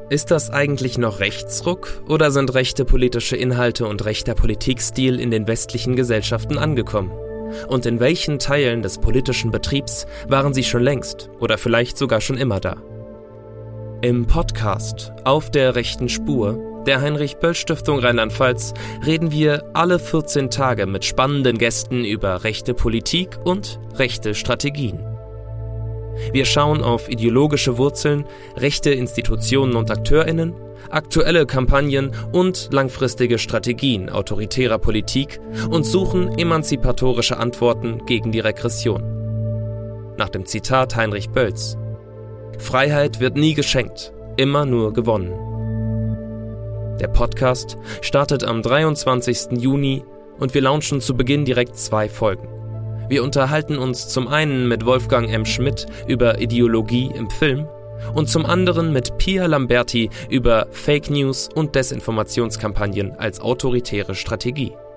Ist das eigentlich noch Rechtsruck oder sind rechte politische Inhalte und rechter Politikstil in den westlichen Gesellschaften angekommen? Und in welchen Teilen des politischen Betriebs waren sie schon längst oder vielleicht sogar schon immer da? Im Podcast Auf der rechten Spur der Heinrich-Böll-Stiftung Rheinland-Pfalz reden wir alle 14 Tage mit spannenden Gästen über rechte Politik und rechte Strategien. Wir schauen auf ideologische Wurzeln, rechte Institutionen und AkteurInnen, aktuelle Kampagnen und langfristige Strategien autoritärer Politik und suchen emanzipatorische Antworten gegen die Regression. Nach dem Zitat Heinrich Bölls: Freiheit wird nie geschenkt, immer nur gewonnen. Der Podcast startet am 23. Juni und wir launchen zu Beginn direkt 2 Folgen. Wir unterhalten uns zum einen mit Wolfgang M. Schmidt über Ideologie im Film und zum anderen mit Pia Lamberti über Fake News und Desinformationskampagnen als autoritäre Strategie.